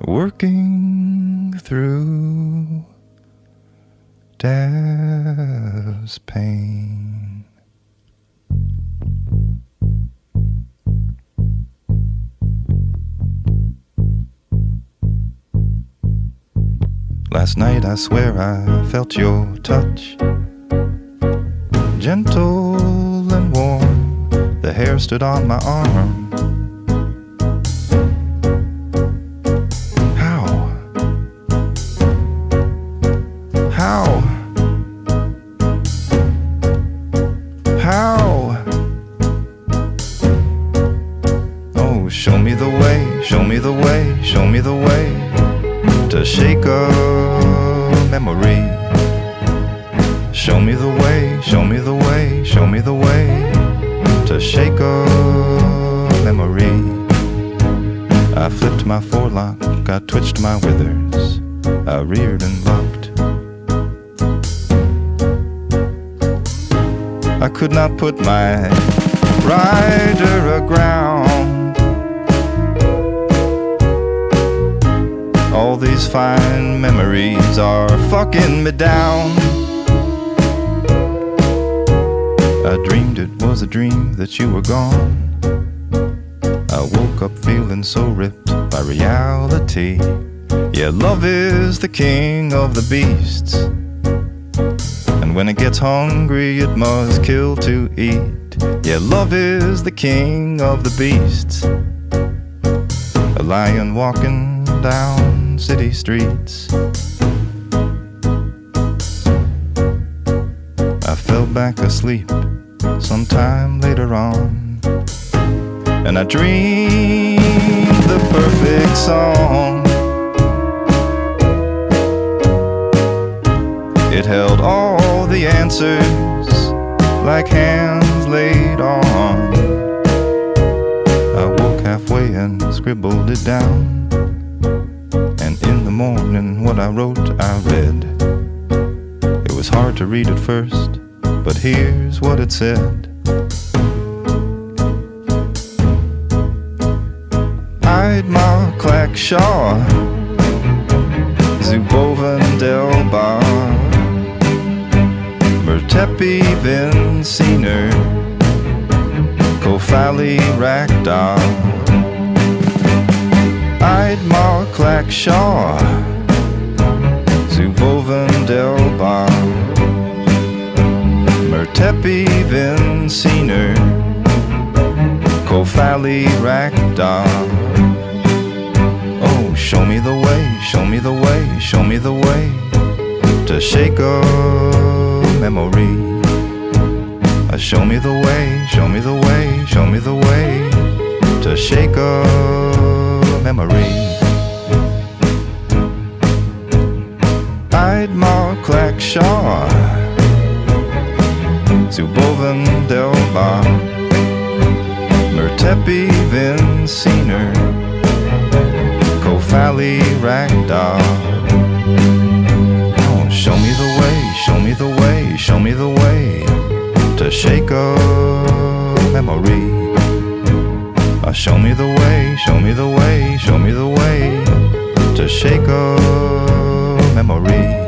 working through death's pain. Last night I swear I felt your touch, gentle and warm. The hair stood on my arm. Oh, show me the way, show me the way, show me the way to shake a memory. Show me the way, show me the way, show me the way to shake a memory. I flipped my forelock, I twitched my withers, I reared and bucked. I could not put my rider aground. All these fine memories are fucking me down. I dreamed it was a dream that you were gone. I woke up feeling so ripped by reality. Yeah, love is the king of the beasts, and when it gets hungry it must kill to eat. Yeah, love is the king of the beasts, a lion walking down city streets. I fell back asleep sometime later on, and I dreamed the perfect song. It held all the answers like hands laid on. I woke halfway and scribbled it down, and in the morning what I wrote I read. It was hard to read at first, but here's what it said. Eidmar Clackshaw, Zuboven Delbar, Mertepi Vinciner, Kofali Rakdal. Eidmar Clackshaw, Zuboven Delbar, Mertepi Vinciner, Kofali Rakdal. Oh, show me the way, show me the way, show me the way to shake a memory. Show me the way, show me the way, show me the way to shake a memory. Eidmar Clackshaw, Zuboven Delbar, Mertepi Vinciner, Kofali Rakdal. Oh, show me the way, show me the way, show me the way to shake a memory. Show me the way, show me the way, show me the way to shake a memory.